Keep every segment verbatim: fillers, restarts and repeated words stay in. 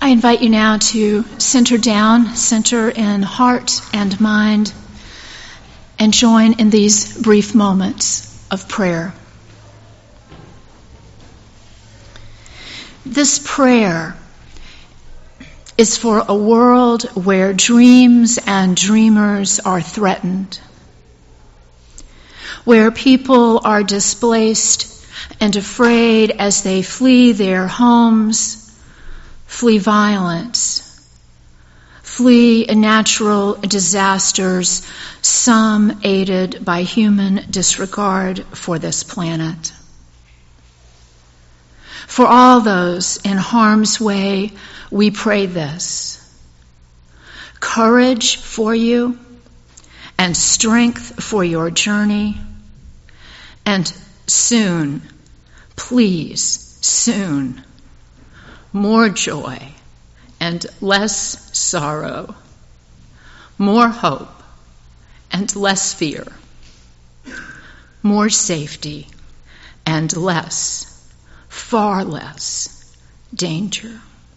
I invite you now to center down, center in heart and mind, and join in these brief moments of prayer. This prayer is for a world where dreams and dreamers are threatened, where people are displaced and afraid as they flee their homes, flee violence, flee natural disasters, some aided by human disregard for this planet. For all those in harm's way, we pray this: courage for you and strength for your journey, and soon, please, soon, more joy and less sorrow, more hope and less fear, more safety and less, far less, danger.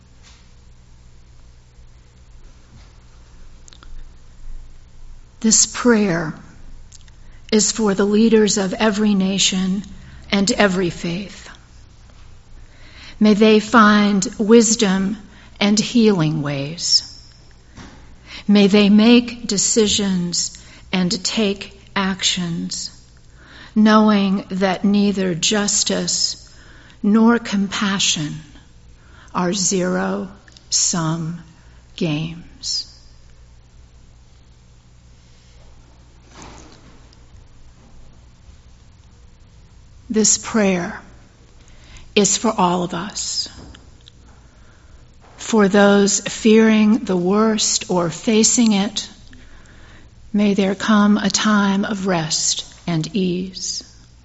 This prayer is for the leaders of every nation and every faith. May they find wisdom and healing ways. May they make decisions and take actions, knowing that neither justice nor compassion are zero-sum games. This prayer is for all of us. For those fearing the worst or facing it, may there come a time of rest and ease.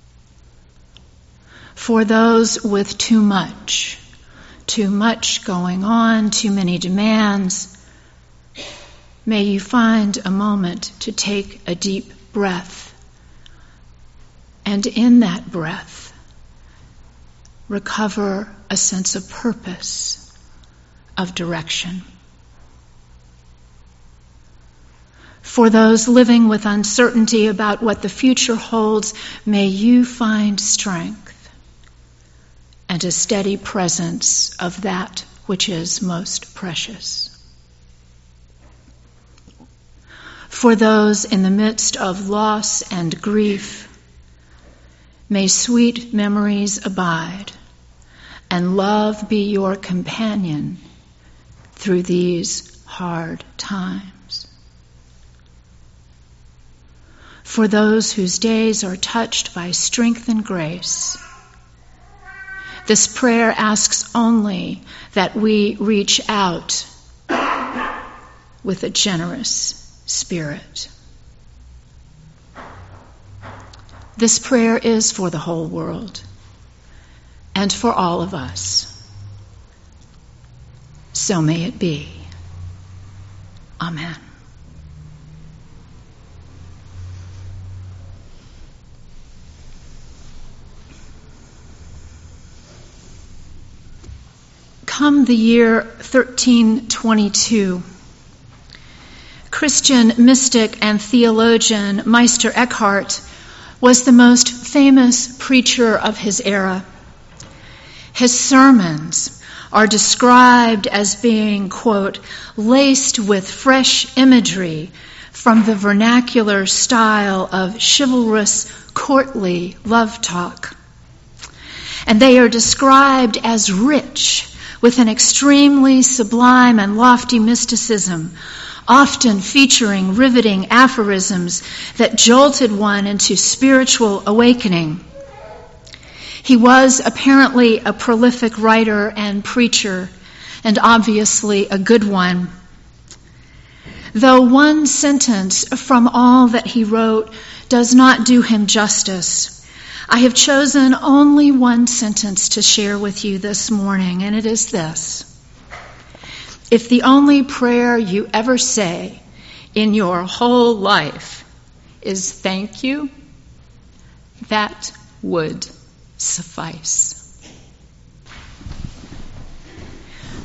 For those with too much, too much going on, too many demands, may you find a moment to take a deep breath, and in that breath, recover a sense of purpose, of direction. For those living with uncertainty about what the future holds, may you find strength and a steady presence of that which is most precious. For those in the midst of loss and grief, may sweet memories abide and love be your companion through these hard times. For those whose days are touched by strength and grace, this prayer asks only that we reach out with a generous spirit. This prayer is for the whole world and for all of us. So may it be. Amen. Come the year thirteen twenty-two, Christian mystic and theologian Meister Eckhart was the most famous preacher of his era. His sermons are described as being, quote, laced with fresh imagery from the vernacular style of chivalrous, courtly love talk. And they are described as rich with an extremely sublime and lofty mysticism, often featuring riveting aphorisms that jolted one into spiritual awakening. He was apparently a prolific writer and preacher, and obviously a good one. Though one sentence from all that he wrote does not do him justice, I have chosen only one sentence to share with you this morning, and it is this. If the only prayer you ever say in your whole life is thank you, that would suffice.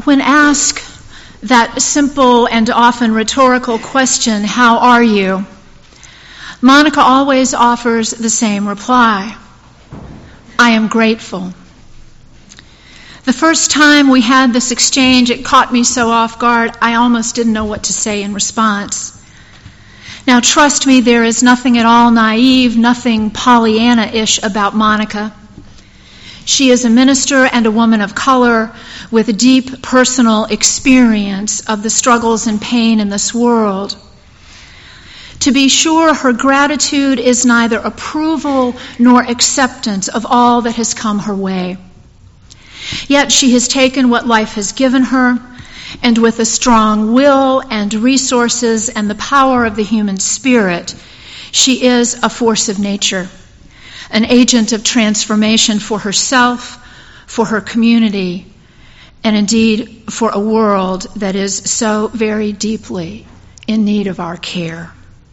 When asked that simple and often rhetorical question, "How are you?" Monica always offers the same reply: "I am grateful." The first time we had this exchange, it caught me so off guard, I almost didn't know what to say in response. Now, trust me, there is nothing at all naive, nothing Pollyanna-ish about Monica. She is a minister and a woman of color with a deep personal experience of the struggles and pain in this world. To be sure, her gratitude is neither approval nor acceptance of all that has come her way. Yet she has taken what life has given her, and with a strong will and resources and the power of the human spirit, she is a force of nature, an agent of transformation for herself, for her community, and indeed for a world that is so very deeply in need of our care.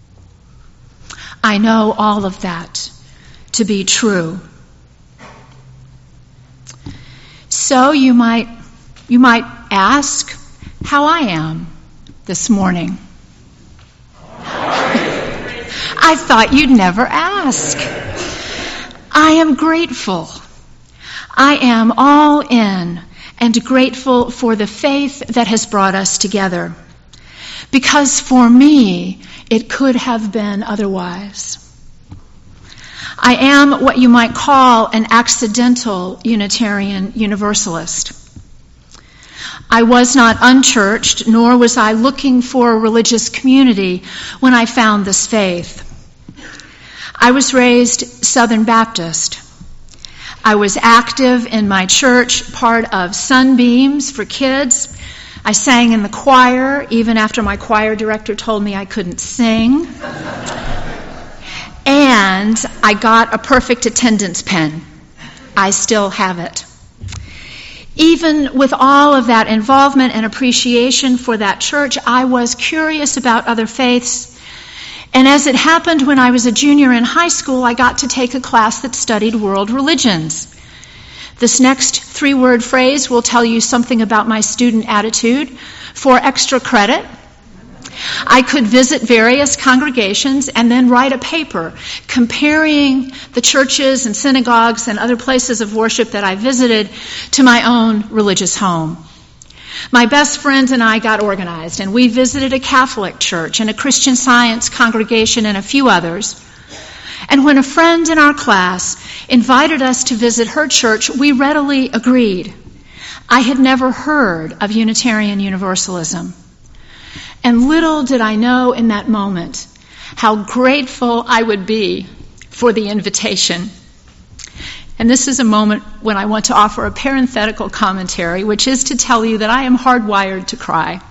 I know all of that to be true. So you might you might ask how I am this morning. I thought you'd never ask. I am grateful. I am all in and grateful for the faith that has brought us together. Because for me, it could have been otherwise. I am what you might call an accidental Unitarian Universalist. I was not unchurched, nor was I looking for a religious community when I found this faith. I was raised Southern Baptist. I was active in my church, part of Sunbeams for kids. I sang in the choir, even after my choir director told me I couldn't sing. And I got a perfect attendance pen. I still have it. Even with all of that involvement and appreciation for that church, I was curious about other faiths. And as it happened when I was a junior in high school, I got to take a class that studied world religions. This next three-word phrase will tell you something about my student attitude. For extra credit, I could visit various congregations and then write a paper comparing the churches and synagogues and other places of worship that I visited to my own religious home. My best friends and I got organized, and we visited a Catholic church and a Christian Science congregation and a few others. And when a friend in our class invited us to visit her church, we readily agreed. I had never heard of Unitarian Universalism. And little did I know in that moment how grateful I would be for the invitation. And this is a moment when I want to offer a parenthetical commentary, which is to tell you that I am hardwired to cry.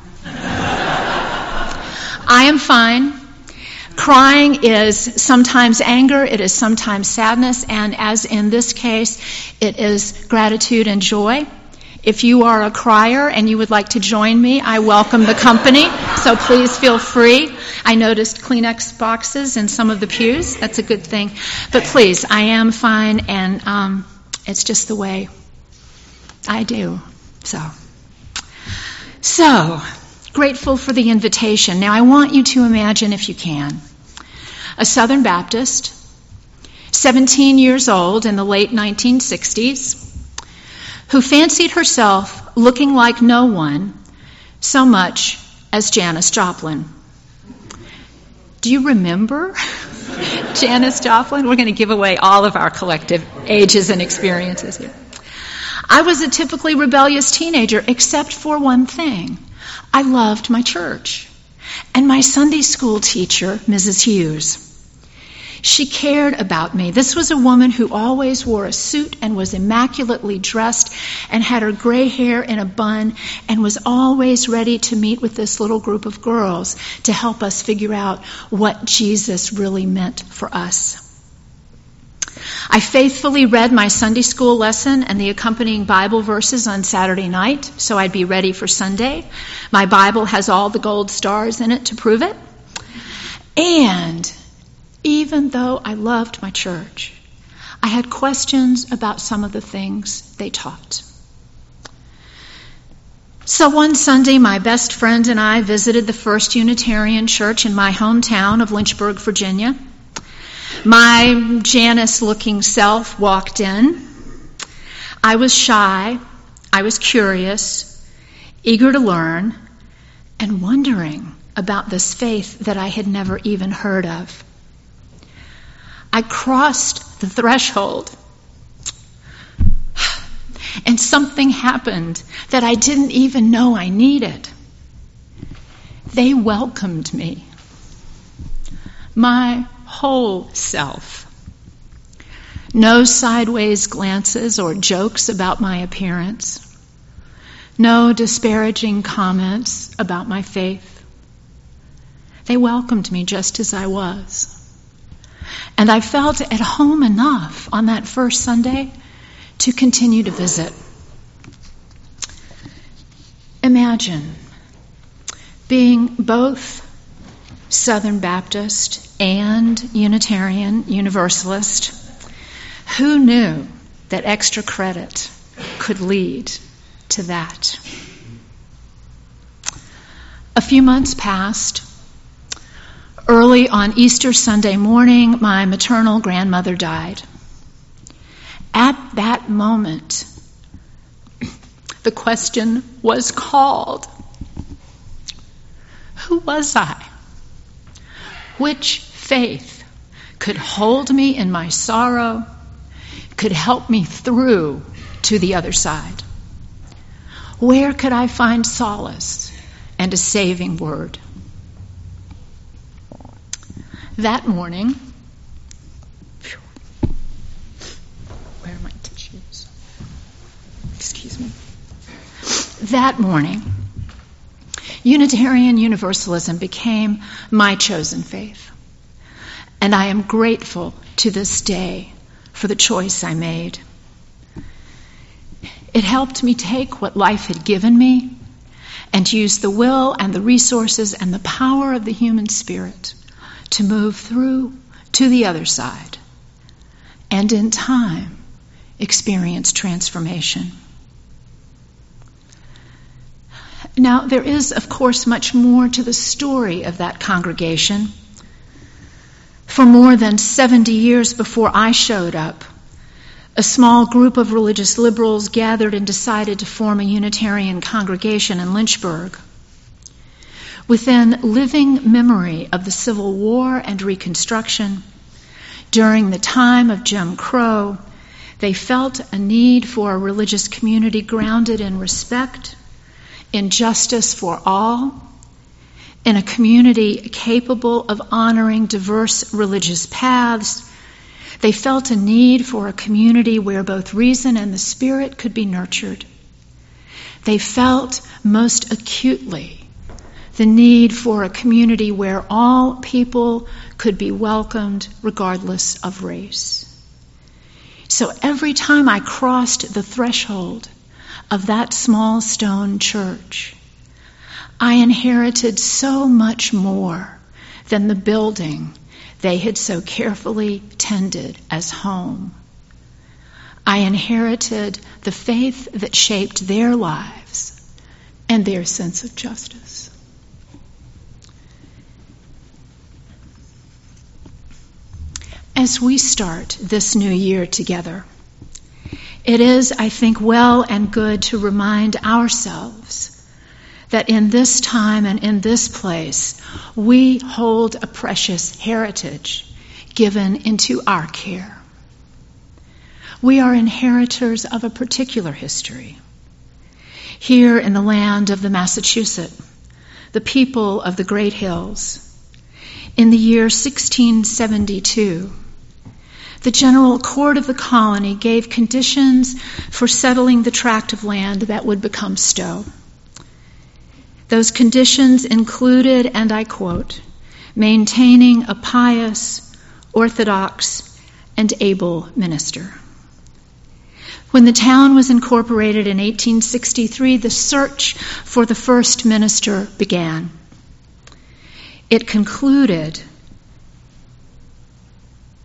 I am fine. Crying is sometimes anger, it is sometimes sadness, and as in this case, it is gratitude and joy. If you are a crier and you would like to join me, I welcome the company, so please feel free. I noticed Kleenex boxes in some of the pews. That's a good thing. But please, I am fine, and um, it's just the way I do. So, so, grateful for the invitation. Now, I want you to imagine, if you can, a Southern Baptist, seventeen years old in the late nineteen sixties, who fancied herself looking like no one so much as Janis Joplin. Do you remember Janis Joplin? We're going to give away all of our collective ages and experiences here. I was a typically rebellious teenager, except for one thing. I loved my church and my Sunday school teacher, Missus Hughes. She cared about me. This was a woman who always wore a suit and was immaculately dressed and had her gray hair in a bun and was always ready to meet with this little group of girls to help us figure out what Jesus really meant for us. I faithfully read my Sunday school lesson and the accompanying Bible verses on Saturday night, so I'd be ready for Sunday. My Bible has all the gold stars in it to prove it. And even though I loved my church, I had questions about some of the things they taught. So one Sunday, my best friend and I visited the First Unitarian Church in my hometown of Lynchburg, Virginia. My Janice-looking self walked in. I was shy, I was curious, eager to learn, and wondering about this faith that I had never even heard of. I crossed the threshold, and something happened that I didn't even know I needed. They welcomed me, my whole self. No sideways glances or jokes about my appearance. No disparaging comments about my faith. They welcomed me just as I was. And I felt at home enough on that first Sunday to continue to visit. Imagine being both Southern Baptist and Unitarian Universalist. Who knew that extra credit could lead to that? A few months passed. Early on Easter Sunday morning, my maternal grandmother died. At that moment, the question was called, who was I? Which faith could hold me in my sorrow, could help me through to the other side? Where could I find solace and a saving word? That morning, where are my tissues? Excuse me. That morning, Unitarian Universalism became my chosen faith. And I am grateful to this day for the choice I made. It helped me take what life had given me and use the will and the resources and the power of the human spirit to move through to the other side and in time experience transformation. Now, there is, of course, much more to the story of that congregation. For more than seventy years before I showed up, a small group of religious liberals gathered and decided to form a Unitarian congregation in Lynchburg. Within living memory of the Civil War and Reconstruction, during the time of Jim Crow, they felt a need for a religious community grounded in respect, in justice for all, in a community capable of honoring diverse religious paths. They felt a need for a community where both reason and the spirit could be nurtured. They felt most acutely the need for a community where all people could be welcomed regardless of race. So every time I crossed the threshold of that small stone church, I inherited so much more than the building they had so carefully tended as home. I inherited the faith that shaped their lives and their sense of justice. As we start this new year together, it is, I think, well and good to remind ourselves that in this time and in this place, we hold a precious heritage given into our care. We are inheritors of a particular history. Here in the land of the Massachusetts, the people of the Great Hills, in the year sixteen seventy-two, the General Court of the colony gave conditions for settling the tract of land that would become Stowe. Those conditions included, and I quote, maintaining a pious, orthodox, and able minister. When the town was incorporated in eighteen sixty-three, the search for the first minister began. It concluded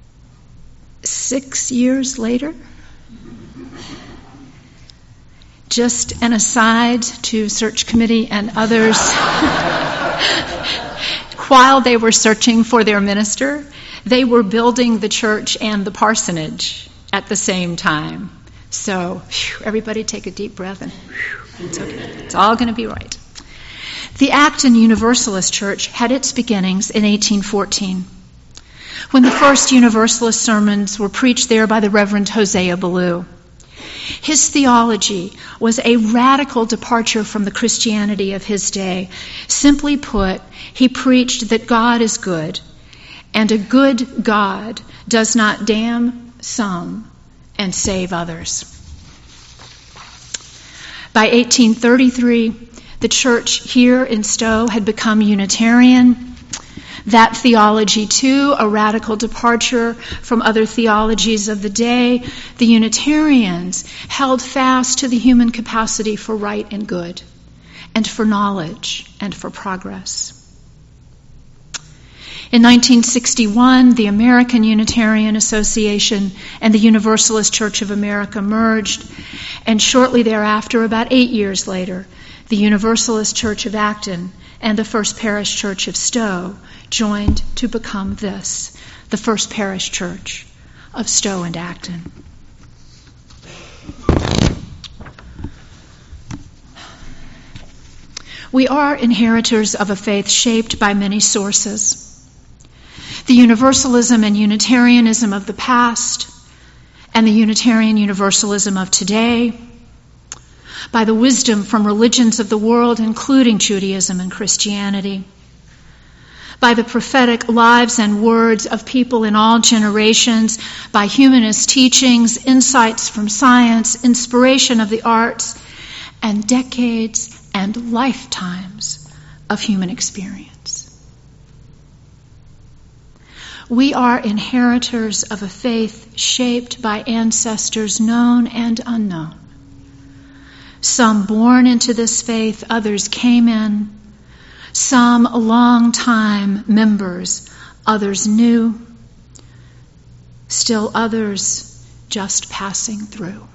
six years later. Just an aside to search committee and others, while they were searching for their minister, they were building the church and the parsonage at the same time. So whew, everybody take a deep breath and whew, it's okay. It's all going to be right. The Acton Universalist Church had its beginnings in eighteen fourteen, when the first Universalist sermons were preached there by the Reverend Hosea Ballou. His theology was a radical departure from the Christianity of his day. Simply put, he preached that God is good, and a good God does not damn some and save others. By eighteen thirty-three, the church here in Stowe had become Unitarian. That theology, too, a radical departure from other theologies of the day. The Unitarians held fast to the human capacity for right and good, and for knowledge, and for progress. In nineteen sixty-one, the American Unitarian Association and the Universalist Church of America merged, and shortly thereafter, about eight years later, the Universalist Church of Acton and the First Parish Church of Stowe joined to become this, the First Parish Church of Stowe and Acton. We are inheritors of a faith shaped by many sources. The Universalism and Unitarianism of the past, and the Unitarian Universalism of today, by the wisdom from religions of the world, including Judaism and Christianity, by the prophetic lives and words of people in all generations, by humanist teachings, insights from science, inspiration of the arts, and decades and lifetimes of human experience. We are inheritors of a faith shaped by ancestors known and unknown. Some born into this faith, others came in. Some long-time members, others new. Still others just passing through.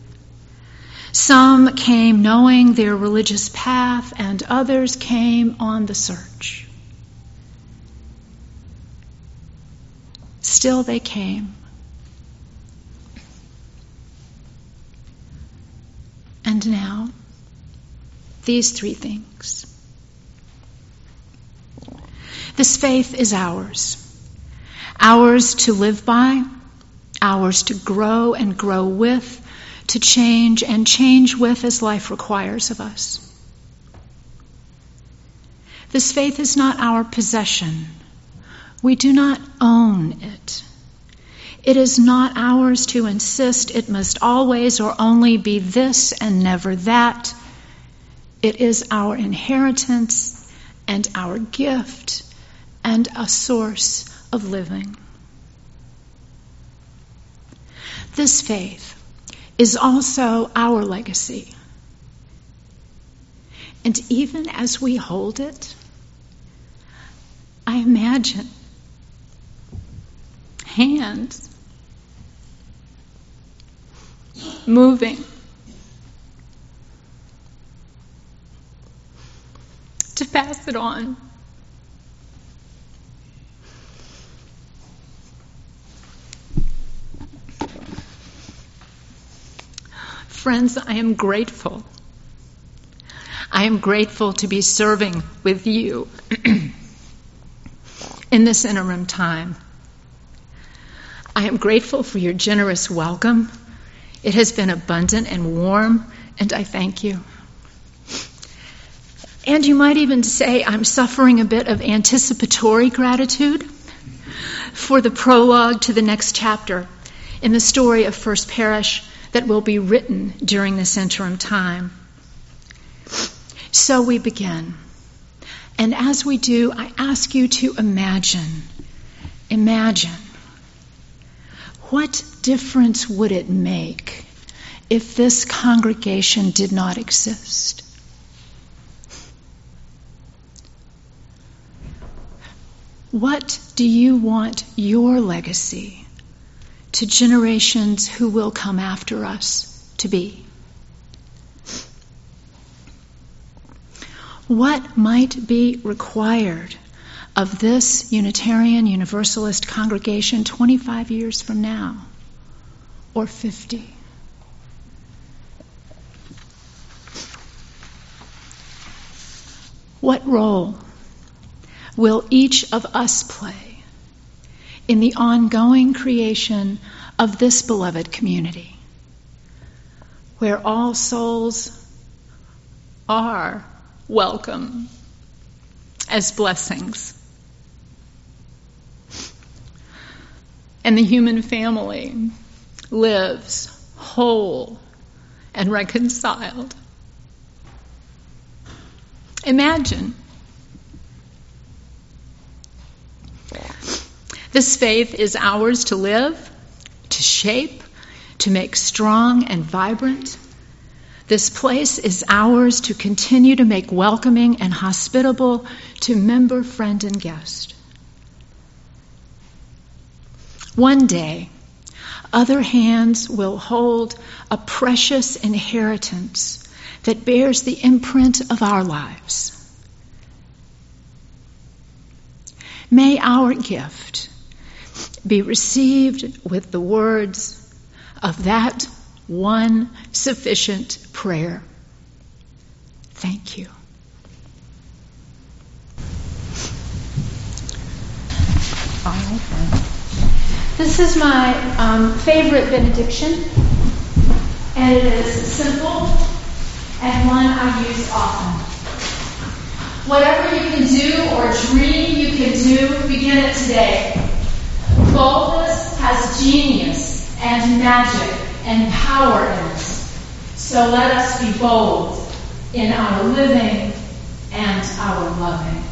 Some came knowing their religious path, and others came on the search. Still they came. And now, these three things. This faith is ours. Ours to live by, ours to grow and grow with, to change and change with as life requires of us. This faith is not our possession. We do not own it. It is not ours to insist it must always or only be this and never that. It is our inheritance and our gift and a source of living. This faith is also our legacy. And even as we hold it, I imagine hands moving to pass it on. Friends, I am grateful. I am grateful to be serving with you in this interim time. I am grateful for your generous welcome. It has been abundant and warm, and I thank you. And you might even say I'm suffering a bit of anticipatory gratitude for the prologue to the next chapter in the story of First Parish that will be written during this interim time. So we begin. And as we do, I ask you to imagine, imagine, what difference would it make if this congregation did not exist? What do you want your legacy to generations who will come after us to be? what might be required of this Unitarian Universalist congregation twenty-five years from now, or fifty? What role will each of us play in the ongoing creation of this beloved community, where all souls are welcome as blessings, and the human family lives whole and reconciled? Imagine. This faith is ours to live, to shape, to make strong and vibrant. This place is ours to continue to make welcoming and hospitable to member, friend, and guest. One day, other hands will hold a precious inheritance that bears the imprint of our lives. May our gift be received with the words of that one sufficient prayer. Thank you. All right, then. This is my um, favorite benediction, and it is simple and one I use often. Whatever you can do or dream you can do, begin it today. Boldness has genius and magic and power in it. So let us be bold in our living and our loving.